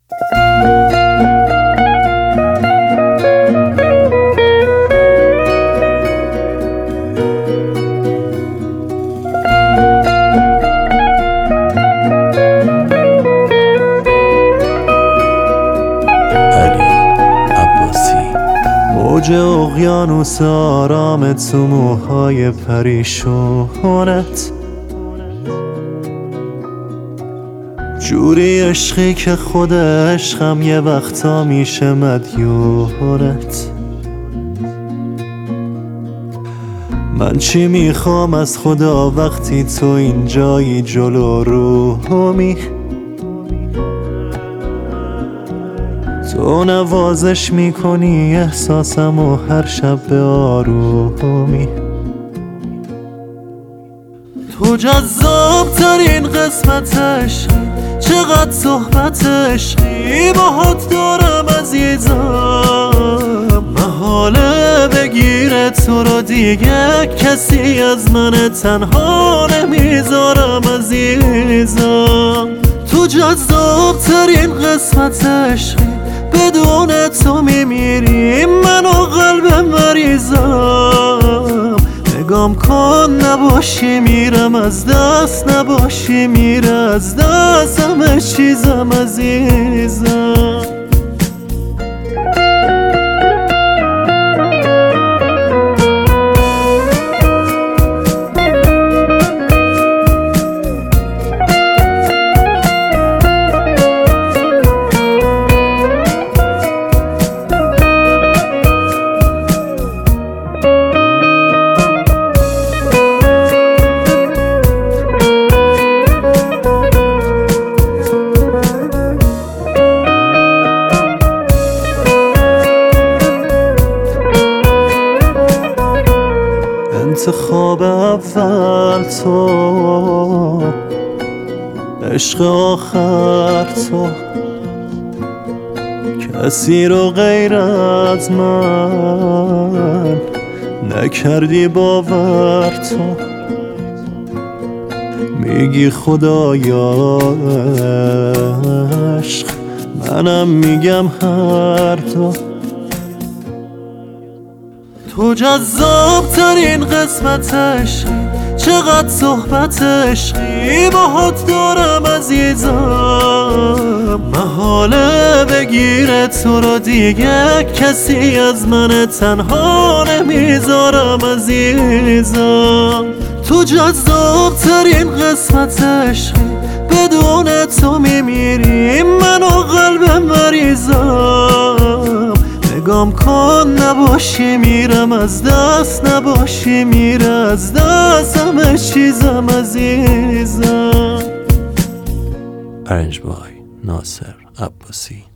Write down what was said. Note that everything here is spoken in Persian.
موج اقیانوس آرام تو موهای پریشونت، جوری عشقی که خود عشقم یه وقتا میشه مدیونت. من چی میخوام از خدا وقتی تو اینجایی جلو رومی، تو نوازش میکنی احساسم و هر شب به آرومی. تو جذاب ترین قسمت عشقی، چقدر صحبت عشقی باهات دارم عزیزم. محاله بگیره تو رو دیگه کسی از من تنها نمیذارم عزیزم. تو جذاب ترین قسمت عشقی، بدون تو میمیریم من و قلبم مریضم. نگام کن نباشی میرم از دست، نباشی میره از دست همه چیزم عزیزم. انتخاب اول تو، عشق آخر تو، کسی رو غیر از من نکردی باور. تو میگی خدایا عشق، منم میگم هر دو. تو جذاب ترین قسمت عشقی، چقدر صحبت عشقی باهات دارم عزیزم. محاله بگیره تو رو دیگه کسی از من تنها نمیذارم عزیزم. تو جذاب ترین قسمت عشقی، بدون تو میمیریم من و قلبم مریضم. نگام کن نباشی میرم از دست، نباشی میره از دست همه چیزم عزیزم. Arranged by ناصر عباسی.